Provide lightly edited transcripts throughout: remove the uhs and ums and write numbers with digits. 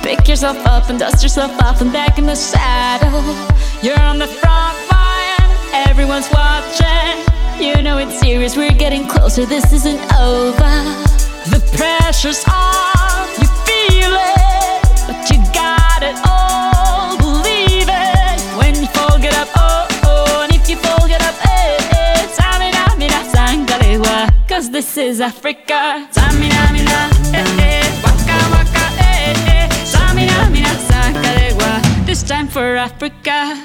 Pick yourself up and dust yourself off and back in the saddle. You're on the front line, everyone's watching. You know it's serious, we're getting closer, this isn't over. The pressure's on, you feel it, but you got it all, believe it. When you fall, get up, oh, oh, and if you fall, get up, eh, eh. Samina, mina, sangalewa, cause this is Africa. Samina, mina, eh, eh, waka, waka, eh, eh. Samina, mina, sangalewa, this time for Africa.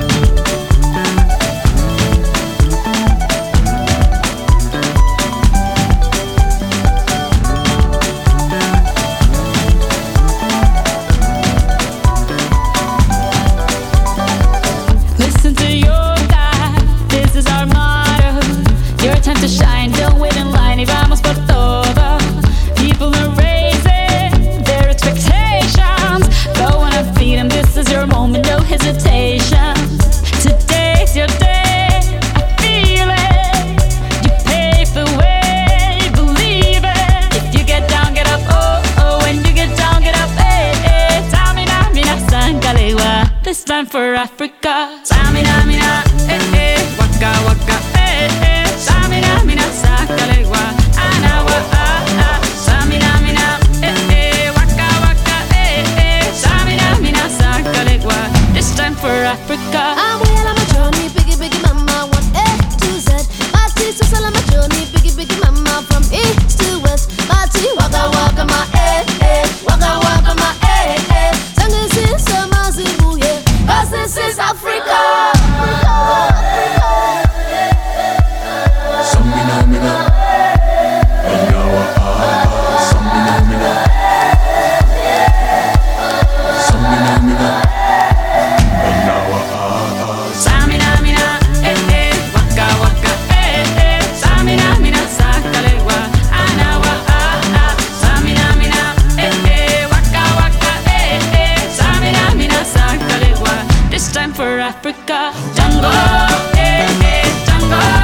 Listen to your God, this is our motto. Your time to shine, don't wait in line, y vamos por todo. People are raising their expectations. Go on and feed them, this is your moment, no hesitation. Today's your day, I feel it. You pave the way, believe it. If you get down, get up, oh, oh. When you get down, get up, eh, eh. Samina, mina, sangalewa, this time for Africa. Samina, mina, eh, eh. Waka, waka, eh, eh. Samina, mina, sangalewa, anawa, ah, ah. Samina, mina, eh, eh. Waka, waka, eh, eh. Samina, mina, sangalewa, this time for Africa. I'm well on my journey, biggie, biggie mama, 1A to Z. Party, so on my journey, biggie, biggie mama, from east to west. Party, waka, waka, my eh, eh. Waka, waka, my eh, eh. Sangin' sin, sama, zibu, yeah. Cause this is Africa. Samina, mina, anawa, ah, samina, mina, samina, mina, anawa, ah. Samina, mina, eh, eh. Waka, waka, eh, eh. Samina, mina, sangalewa, anawa, ah, ah. Samina, mina, eh, eh. Waka, waka, eh, eh. Samina, mina, sangalewa, this time for Africa. Jungle, eh, eh. Jungle.